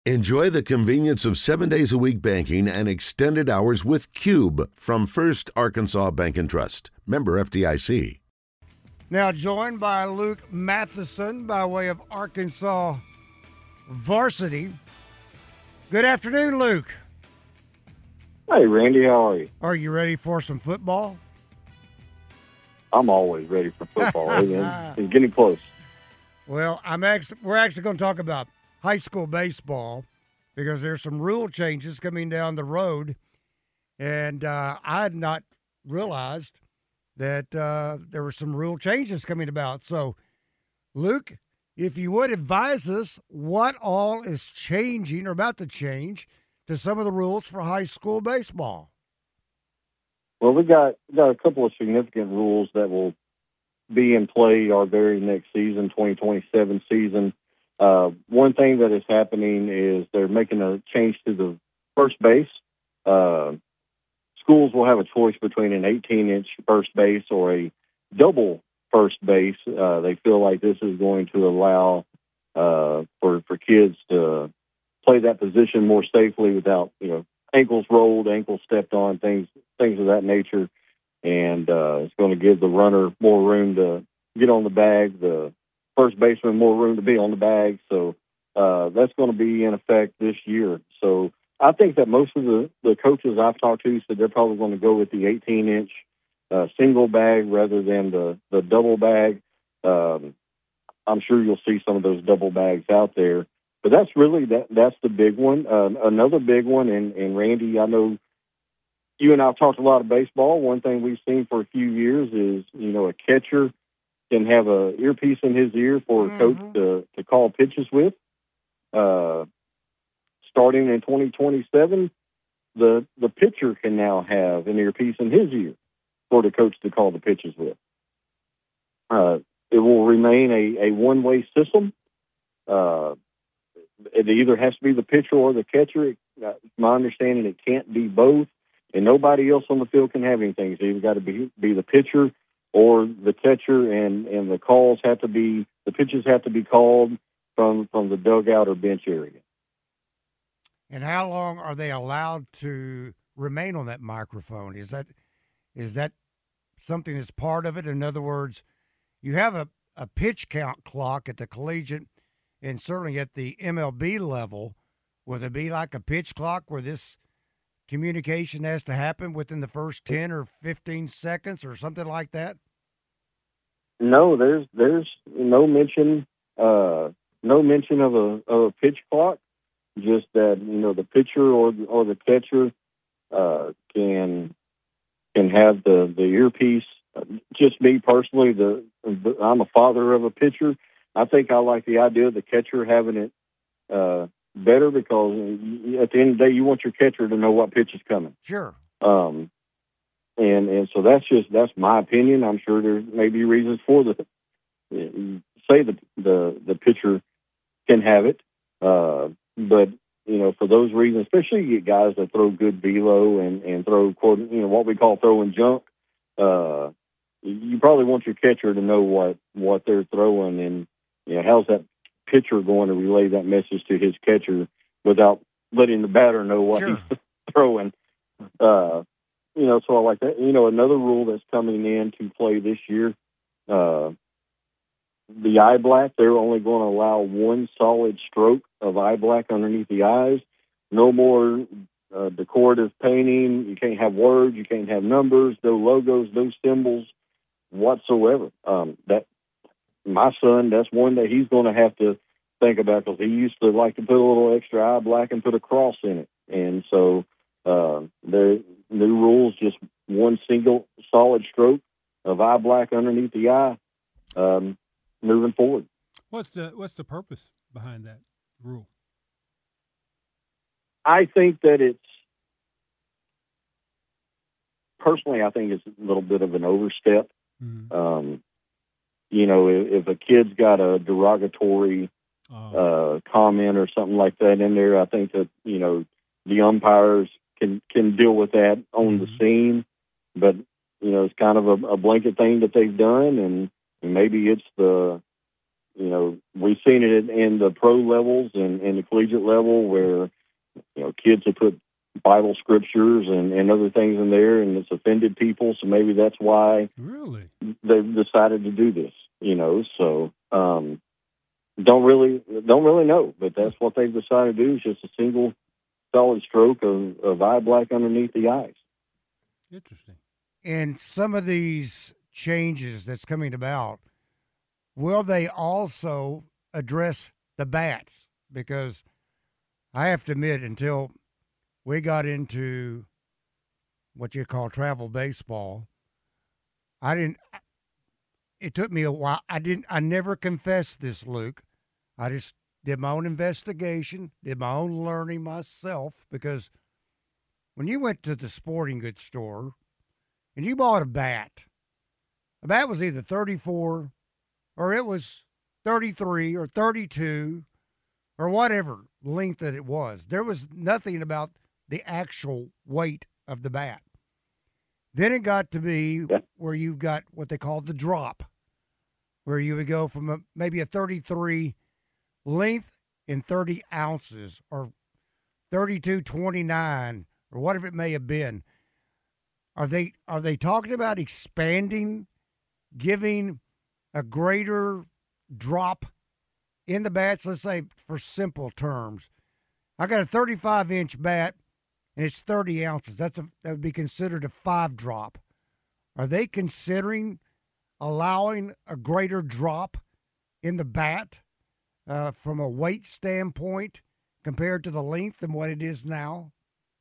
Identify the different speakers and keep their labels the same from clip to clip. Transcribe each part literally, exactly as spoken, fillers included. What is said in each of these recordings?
Speaker 1: Enjoy the convenience of seven days a week banking and extended hours with Cube from First Arkansas Bank and Trust. Member F D I C.
Speaker 2: Now joined by Luke Matheson by way of Arkansas Varsity. Good afternoon, Luke.
Speaker 3: Hey, Randy, how are you?
Speaker 2: Are you ready for some football?
Speaker 3: I'm always ready for football. it's, it's getting close.
Speaker 2: Well, I'm actually, we're actually going to talk about high school baseball because there's some rule changes coming down the road, and uh, I had not realized that uh, there were some rule changes coming about. So, Luke, if you would advise us what all is changing or about to change to some of the rules for high school baseball.
Speaker 3: Well, we got got a couple of significant rules that will be in play our very next season, twenty twenty-seven season. Uh, one thing that is happening is they're making a change to the first base. Uh, schools will have a choice between an eighteen-inch first base or a double first base. Uh, they feel like this is going to allow uh, for for kids to play that position more safely without, you know, ankles rolled, ankles stepped on, things things of that nature. And uh, it's going to give the runner more room to get on the bag, the first baseman more room to be on the bag. So uh, that's going to be in effect this year. So I think that most of the, the coaches I've talked to said they're probably going to go with the eighteen-inch uh, single bag rather than the, the double bag. Um, I'm sure you'll see some of those double bags out there. But that's really, that that's the big one. Uh, another big one, and, and Randy, I know you and I have talked a lot of baseball. One thing we've seen for a few years is, you know, a catcher can have a earpiece in his ear for a coach
Speaker 2: Mhm.
Speaker 3: to, to call pitches with. Uh, starting in twenty twenty-seven, the the pitcher can now have an earpiece in his ear for the coach to call the pitches with. Uh, it will remain a, a one-way system. Uh, it either has to be the pitcher or the catcher. It, uh, my understanding, it can't be both, and nobody else on the field can have anything. It's either got to be be the pitcher or the catcher, and, and the calls have to be, the pitches have to be called from, from the dugout or bench area.
Speaker 2: And how long are they allowed to remain on that microphone? Is that is that something that's part of it? In other words, you have a, a pitch count clock at the collegiate and certainly at the M L B level. Will it be like a pitch clock where this communication has to happen within the first ten or fifteen seconds or something like that?
Speaker 3: No, there's there's no mention uh, no mention of a of a pitch clock. Just that, you know, the pitcher or the, or the catcher uh, can can have the the earpiece. Just me personally, the, the I'm a father of a pitcher. I think I like the idea of the catcher having it uh, better because at the end of the day, you want your catcher to know what pitch is coming.
Speaker 2: Sure.
Speaker 3: Um, and and so that's just that's my opinion. I'm sure there may be reasons for the say the the the pitcher can have it, uh, but you know, for those reasons, especially you get guys that throw good velo and and throw quote you know what we call throwing junk. Uh, you probably want your catcher to know what what they're throwing, and you know, how's that pitcher going to relay that message to his catcher without letting the batter know what
Speaker 2: Sure.
Speaker 3: he's throwing. Uh, you know, so I like that. You know, another rule that's coming in to play this year, uh, the eye black, they're only going to allow one solid stroke of eye black underneath the eyes. No more uh, decorative painting. You can't have words. You can't have numbers, no logos, no symbols whatsoever. Um, that my son, that's one that he's going to have to think about because he used to like to put a little extra eye black and put a cross in it. And so uh, the new rules, just one single solid stroke of eye black underneath the eye um, moving forward.
Speaker 4: What's the what's the purpose behind that rule?
Speaker 3: I think that it's, personally, I think it's a little bit of an overstep.
Speaker 4: Mm-hmm.
Speaker 3: Um, you know, if, if a kid's got a derogatory
Speaker 4: Oh.
Speaker 3: uh, comment or something like that in there, I think that, you know, the umpires can, can deal with that on
Speaker 4: Mm-hmm.
Speaker 3: the scene. But, you know, it's kind of a, a blanket thing that they've done, and, and maybe it's the you know, we've seen it in the pro levels and, and the collegiate level where, you know, kids have put Bible scriptures and, and other things in there, and it's offended people. So maybe that's why
Speaker 4: Really?
Speaker 3: they've decided to do this, you know. So um, don't really don't really know, but that's what they've decided to do is just a single solid stroke of, of eye black underneath the eyes.
Speaker 4: Interesting.
Speaker 2: And some of these changes that's coming about, will they also address the bats? Because I have to admit, until we got into what you call travel baseball, I didn't, it took me a while. I didn't, I never confessed this, Luke. I just did my own investigation, did my own learning myself, because when you went to the sporting goods store and you bought a bat, a bat was either thirty-four or it was thirty-three or thirty-two or whatever length that it was. There was nothing about the actual weight of the bat. Then it got to be
Speaker 3: Yeah.
Speaker 2: where you've got what they call the drop, where you would go from a, maybe a thirty-three length in thirty ounces or thirty-two twenty-nine or whatever it may have been. Are they are they talking about expanding, giving a greater drop in the bats? Let's say, for simple terms, I got a thirty-five inch bat and it's thirty ounces. That's a, that would be considered a five drop. Are they considering allowing a greater drop in the bat uh, from a weight standpoint compared to the length than what it is now?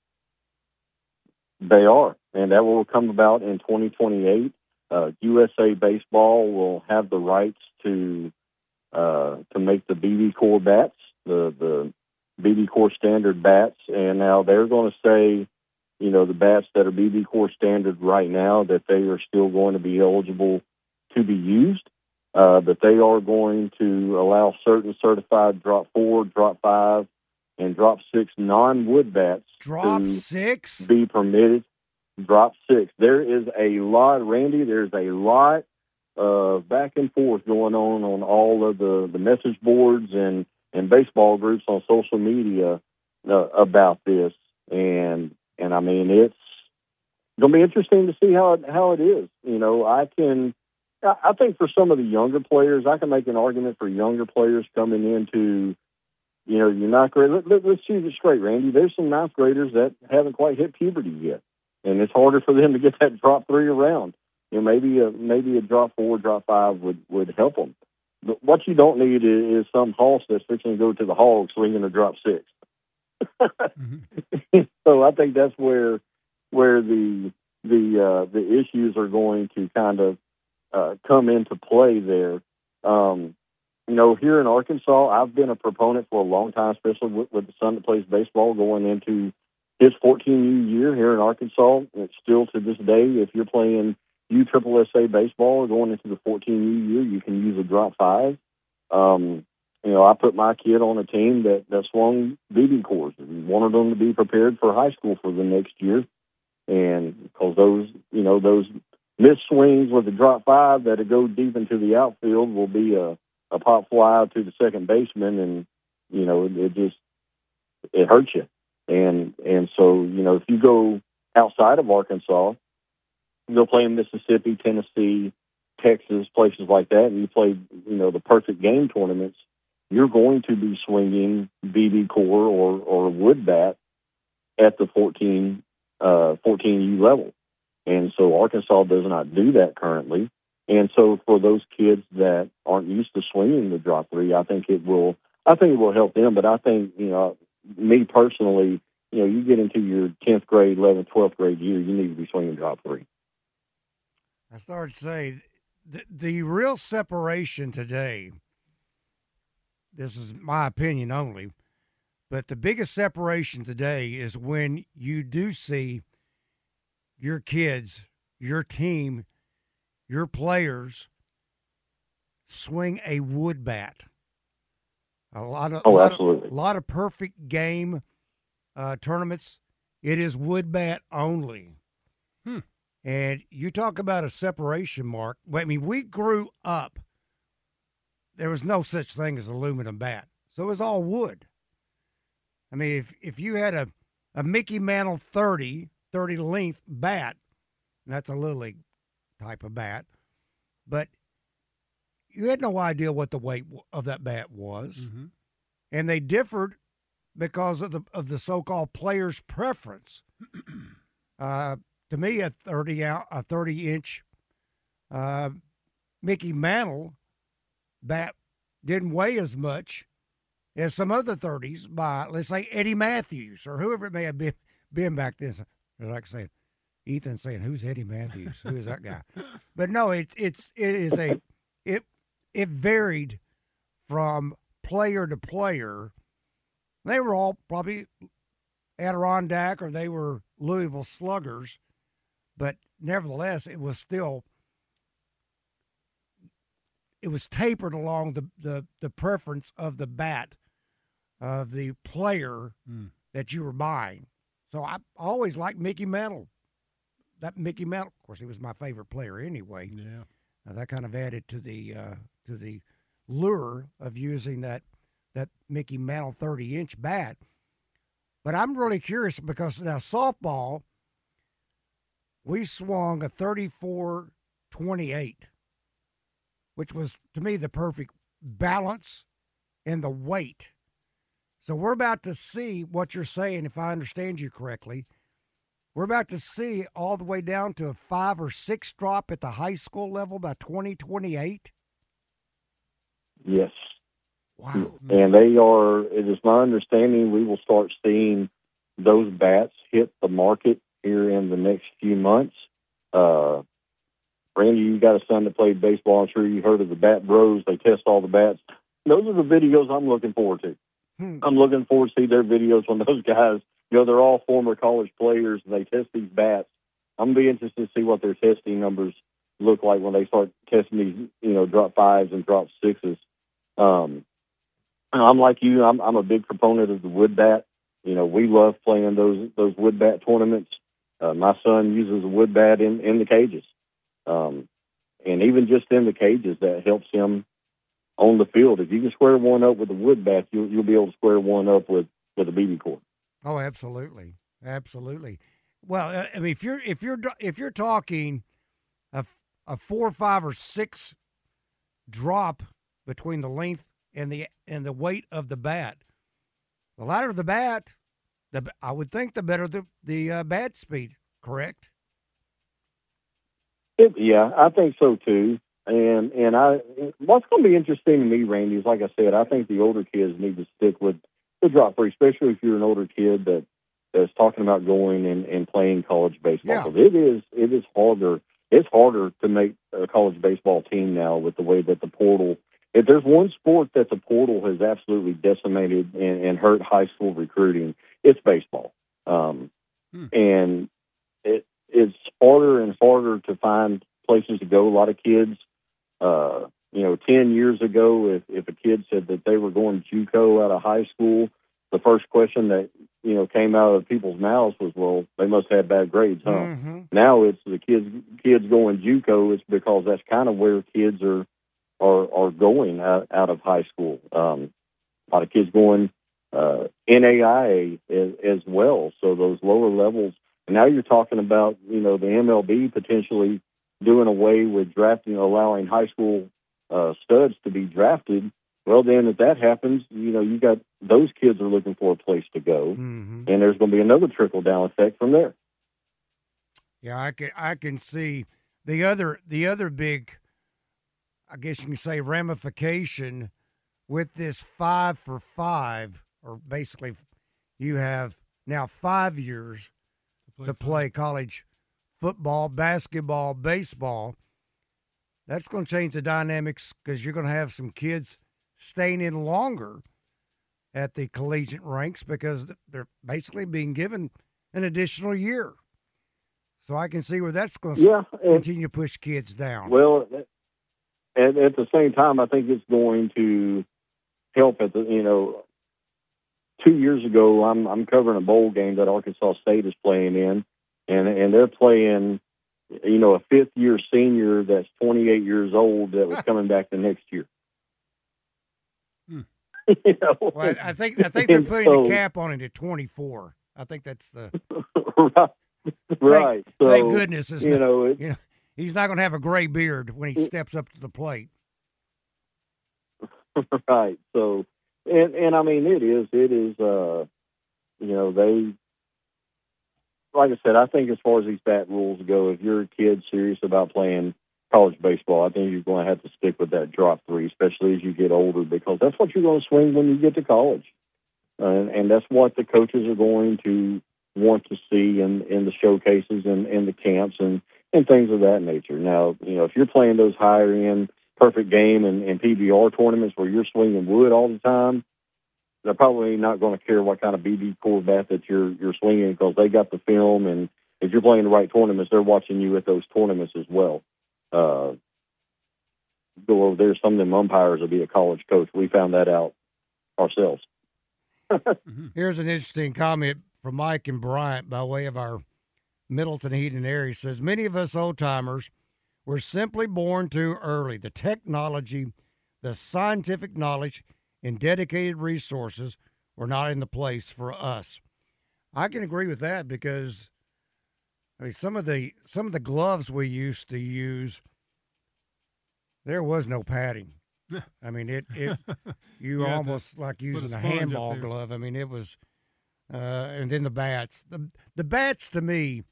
Speaker 3: They are, and that will come about in twenty twenty-eight. Uh, U S A Baseball will have the rights to uh, to make the B B Core bats, the the B B Core standard bats, and now they're going to say, you know, the bats that are B B Core standard right now, that they are still going to be eligible to be used, uh, but they are going to allow certain certified drop four, drop five, and drop six non-wood bats
Speaker 2: Drop
Speaker 3: to
Speaker 2: six?
Speaker 3: be permitted. Drop six. There is a lot, Randy, there's a lot of back and forth going on on all of the, the message boards and, and baseball groups on social media uh, about this. And, and I mean, it's going to be interesting to see how it, how it is. You know, I can, I think for some of the younger players, I can make an argument for younger players coming into, you know, you're not great. Let, let, let's choose it straight, Randy. There's some ninth graders that haven't quite hit puberty yet, and it's harder for them to get that drop three around. You know, maybe a maybe a drop four, drop five would, would help them. But what you don't need is, is some hoss that's fixing to go to the hog swinging a drop six. mm-hmm. So I think that's where where the the uh, the issues are going to kind of uh, come into play there. Um, You know, here in Arkansas, I've been a proponent for a long time, especially with, with the son that plays baseball going into his fourteen U year here in Arkansas. It's still to this day, if you're playing U S S A baseball or going into the fourteen U year, you can use a drop five. Um, you know, I put my kid on a team that, that swung B B cores and wanted them to be prepared for high school for the next year. And because those, you know, those missed swings with the drop five that go deep into the outfield will be a a pop fly out to the second baseman, and, you know, it, it just, it hurts you. And, and so, you know, if you go outside of Arkansas, you go play in Mississippi, Tennessee, Texas, places like that, and you play, you know, the perfect game tournaments, you're going to be swinging B B core or, or wood bat at the fourteen, uh, fourteen U level. And so Arkansas does not do that currently. And so for those kids that aren't used to swinging the drop three, I think it will, I think it will help them. But I think, you know, me personally, you know, you get into your tenth grade, eleventh, twelfth grade year, you need to be swinging drop three.
Speaker 2: I started to say the, the real separation today, this is my opinion only, but the biggest separation today is when you do see your kids, your team, your players swing a wood bat. A lot of,
Speaker 3: oh,
Speaker 2: lot
Speaker 3: absolutely.
Speaker 2: Of, a lot of perfect game uh, tournaments, it is wood bat only.
Speaker 4: Hmm.
Speaker 2: And you talk about a separation mark. I mean, we grew up. there was no such thing as aluminum bat. So it was all wood. I mean, if if you had a, a Mickey Mantle thirty, thirty length bat, that's a Little League type of bat, but you had no idea what the weight of that bat was.
Speaker 4: Mm-hmm.
Speaker 2: And they differed because of the of the so-called player's preference. uh, to me, a thirty out, a thirty inch uh, Mickey Mantle bat didn't weigh as much as some other thirties by, let's say, Eddie Matthews or whoever it may have been, been back then. They're like saying, Ethan saying, "Who's Eddie Matthews? Who is that guy?" But no, it it's it is a it it varied from player to player. They were all probably Adirondack or they were Louisville Sluggers, but nevertheless, it was still it was tapered along the the, the preference of the bat of the player mm. that you were buying. So I always liked Mickey Mantle. That Mickey Mantle, of course, he was my favorite player anyway.
Speaker 4: Yeah,
Speaker 2: uh, that kind of added to the uh, to the lure of using that that Mickey Mantle thirty inch bat. But I'm really curious because now softball, we swung a thirty-four twenty-eight, which was to me the perfect balance and the weight. So we're about to see what you're saying, if I understand you correctly. We're about to see all the way down to a five or six drop at the high school level by twenty twenty-eight.
Speaker 3: Yes.
Speaker 2: Wow.
Speaker 3: And they are, it is my understanding, we will start seeing those bats hit the market here in the next few months. Uh, Randy, you got a son that played baseball. I'm sure you heard of the Bat Bros. They test all the bats. Those are the videos I'm looking forward to. Hmm. I'm looking forward to see their videos when those guys, you know, they're all former college players and they test these bats. I'm going to be interested to see what their testing numbers look like when they start testing these, you know, drop fives and drop sixes. Um, I'm like you. I'm, I'm a big proponent of the wood bat. You know, we love playing those those wood bat tournaments. Uh, my son uses a wood bat in, in the cages. Um, and even just in the cages, that helps him on the field. If you can square one up with a wood bat, you'll, you'll be able to square one up with, with a B B cord.
Speaker 2: Oh, absolutely. Absolutely. Well, I mean, if you're, if you're, if you're talking a, a four, five, or six drop between the length and the, and the weight of the bat, the lighter the bat, the, I would think the better the, the uh, bat speed, correct?
Speaker 3: It, yeah, I think so too. And and I, what's going to be interesting to me, Randy, is like I said, I think the older kids need to stick with the drop free, especially if you're an older kid that that's talking about going and, and playing college baseball.
Speaker 2: Yeah.
Speaker 3: Because it is it is harder. It's harder to make a college baseball team now with the way that the portal. If there's one sport that the portal has absolutely decimated and, and hurt high school recruiting, it's baseball. Um, hmm. And it it's harder and harder to find places to go. A lot of kids, uh, you know, ten years ago, if, if a kid said that they were going JUCO out of high school, the first question that, you know, came out of people's mouths was, well, they must have bad grades, huh?
Speaker 2: Mm-hmm.
Speaker 3: Now it's the kids kids going JUCO. It's because that's kind of where kids are are, are going out, out of high school. Um, a lot of kids going uh, N A I A as, as well, so those lower levels. And now you're talking about, you know, the M L B potentially doing away with drafting, allowing high school uh, studs to be drafted. Well, then if that happens, you know, you got those kids are looking for a place to go,
Speaker 2: mm-hmm.
Speaker 3: and there's going to be another trickle down effect from there.
Speaker 2: Yeah, I can I can see the other the other big, I guess you can say, ramification with this five for five, or basically you have now five years to play, to play college football, basketball, baseball. That's going to change the dynamics because you're going to have some kids staying in longer at the collegiate ranks because they're basically being given an additional year. So I can see where that's going to
Speaker 3: yeah,
Speaker 2: continue to push kids down.
Speaker 3: Well, at, at the same time, I think it's going to help at the, you know, two years ago, I'm I'm covering a bowl game that Arkansas State is playing in, and and they're playing, you know, a fifth year senior that's twenty-eight years old that was coming back the next year. you know?
Speaker 2: Well, I think I think they're
Speaker 3: And
Speaker 2: putting
Speaker 3: so-
Speaker 2: the cap on it at twenty-four. I think that's the
Speaker 3: right. Right.
Speaker 2: Thank,
Speaker 3: so,
Speaker 2: thank goodness it's
Speaker 3: you
Speaker 2: not,
Speaker 3: know, it,
Speaker 2: you know he's not going to have a gray beard when he steps up to the plate.
Speaker 3: right. So, and and I mean, it is it is. Uh, you know, they. Like I said, I think as far as these bat rules go, if you're a kid serious about playing college baseball, I think you're going to have to stick with that drop three, especially as you get older, because that's what you're going to swing when you get to college. Uh, and, and that's what the coaches are going to want to see in, in the showcases and in the camps and, and things of that nature. Now, you know, if you're playing those higher end perfect game and, and P B R tournaments where you're swinging wood all the time, they're probably not going to care what kind of B B core bat that you're you're swinging, because they got the film, and if you're playing the right tournaments, they're watching you at those tournaments as well. Uh, go over there, some of them umpires will be a college coach. We found that out ourselves.
Speaker 2: Here's an interesting comment from Mike and Bryant by way of our Middleton Heat and Air. He says, many of us old-timers were simply born too early. The technology, the scientific knowledge, and dedicated resources were not in the place for us. I can agree with that, because I mean some of the some of the gloves we used to use, there was no padding. I mean it it you
Speaker 4: You had to
Speaker 2: almost like
Speaker 4: put a
Speaker 2: using a,
Speaker 4: sponge up
Speaker 2: handball
Speaker 4: there.
Speaker 2: glove. I mean it was uh, and then the bats. The the bats to me,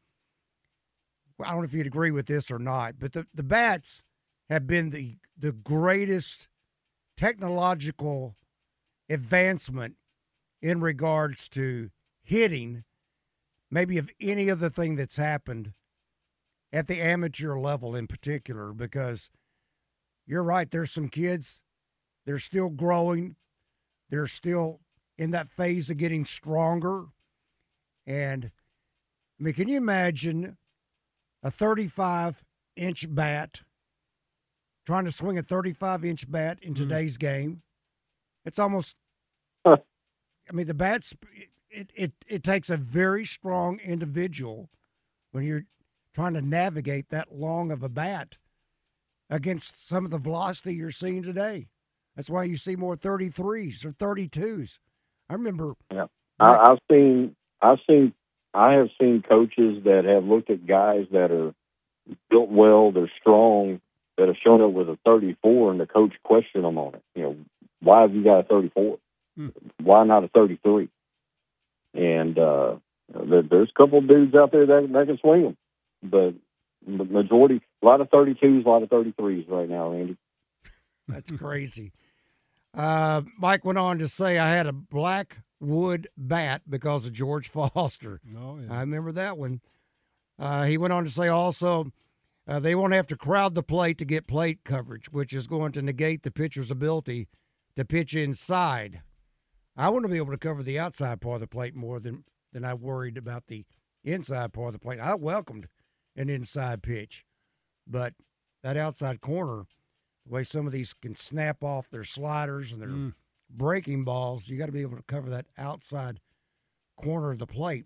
Speaker 2: I don't know if you'd agree with this or not, but the, the bats have been the the greatest technological advancement in regards to hitting, maybe of any other thing that's happened at the amateur level in particular, because you're right, there's some kids, they're still growing, they're still in that phase of getting stronger. And I mean, can you imagine a thirty-five inch bat trying to swing a thirty-five inch bat in today's mm. game? It's almost, I mean, the bats, it, it, it takes a very strong individual when you're trying to navigate that long of a bat against some of the velocity you're seeing today. That's why you see more thirty-threes or thirty-twos. I remember.
Speaker 3: Yeah, I, I've seen, I've seen, I have seen coaches that have looked at guys that are built well, they're strong, that have shown up with a thirty-four, and the coach questioned them on it. You know, why have you got a thirty-four? Hmm. Why not a thirty-three? And uh, there's a couple of dudes out there that, that can swing them, but the majority, a lot of thirty-twos, a lot of thirty-threes right now, Randy.
Speaker 2: That's crazy. Uh, Mike went on to say, I had a black wood bat because of George Foster.
Speaker 4: Oh, yeah.
Speaker 2: I remember that one. Uh, he went on to say also, uh, they won't have to crowd the plate to get plate coverage, which is going to negate the pitcher's ability to pitch inside. I want to be able to cover the outside part of the plate more than, than I worried about the inside part of the plate. I welcomed an inside pitch, but that outside corner, the way some of these can snap off their sliders and their mm. breaking balls, you got to be able to cover that outside corner of the plate.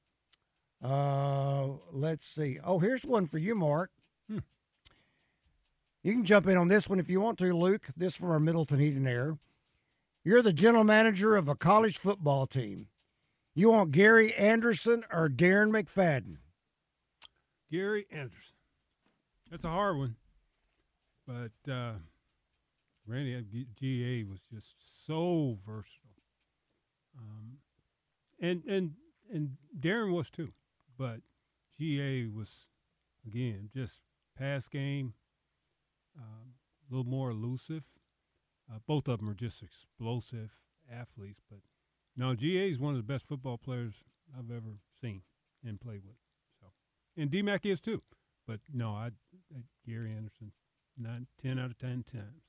Speaker 2: Uh, let's see. Oh, here's one for you, Mark. Hmm. You can jump in on this one if you want to, Luke. This from our Middleton Heat and Air. You're the general manager of a college football team. You want Gary Anderson or Darren McFadden?
Speaker 4: Gary Anderson. That's a hard one. But uh, Randy, G A was just so versatile. Um, and, and, and Darren was too. But G A was, again, just pass game, um, a little more elusive. Uh, both of them are just explosive athletes. But, no, G A is one of the best football players I've ever seen and played with. So, and D-Mac is too. But, no, I, I Gary Anderson, nine, ten out of ten times.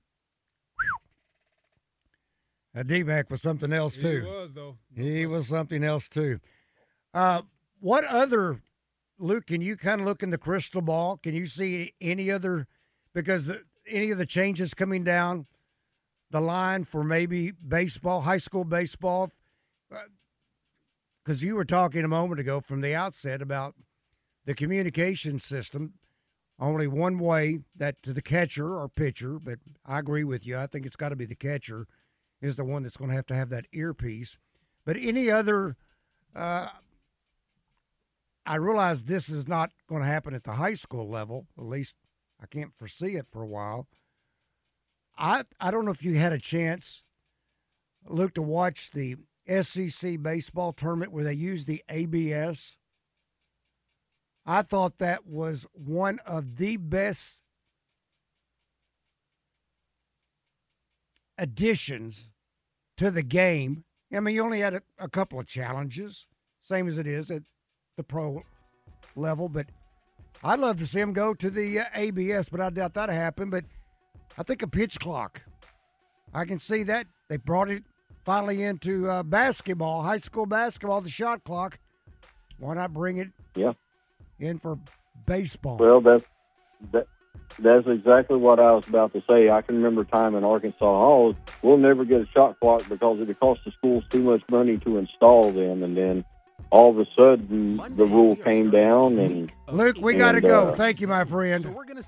Speaker 2: Uh, D-Mac was something else, too.
Speaker 4: He was, though. No
Speaker 2: he
Speaker 4: question.
Speaker 2: was something else, too. Uh, what other, Luke, can you kind of look in the crystal ball? Can you see any other, because the, any of the changes coming down the line for maybe baseball, high school baseball? Because uh, you were talking a moment ago from the outset about the communication system, only one way, that to the catcher or pitcher, but I agree with you. I think it's got to be the catcher, is the one that's going to have to have that earpiece. But any other, uh, I realize this is not going to happen at the high school level. At least I can't foresee it for a while. I I don't know if you had a chance, Luke, to watch the S E C baseball tournament where they used the A B S. I thought that was one of the best additions to the game. I mean, you only had a, a couple of challenges, same as it is at the pro level, but I'd love to see them go to the uh, A B S, but I doubt that'll happen. But I think a pitch clock, I can see that. They brought it finally into uh, basketball, high school basketball, the shot clock. Why not bring it
Speaker 3: Yeah.
Speaker 2: in for baseball?
Speaker 3: Well, that's that. That's exactly what I was about to say. I can remember time in Arkansas Hall. We'll never get a shot clock because it would cost the schools too much money to install them. And then all of a sudden, the rule came down. And
Speaker 2: Luke, we got to
Speaker 3: and,
Speaker 2: go.
Speaker 3: uh,
Speaker 2: Thank you, my friend.
Speaker 5: So we're gonna